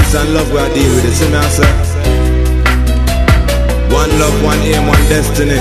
peace and love we are deal with it. See me I say, one love, one aim, one destiny.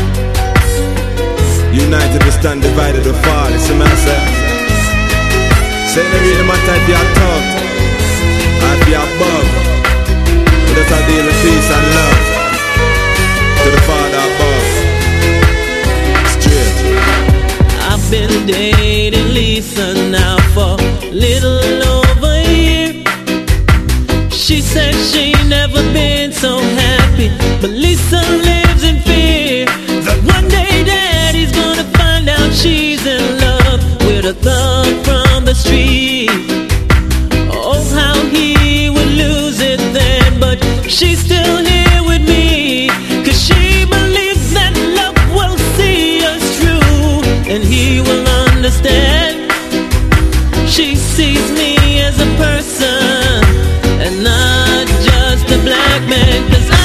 United we stand, divided we fall. See me I say, say it really matter if you're top or if you're above. But that's a deal of peace and love to the Father above. Straight. I've been dating Lisa now for a little over a year. She said she never been so happy, but Lisa lives in fear that one day Daddy's gonna find out she's in love with a thug from the street. Oh, how he would lose it then, but she's still here with me, 'cause she believes that love will see us through, and he will understand. She sees me as a person and not just a black man, 'cause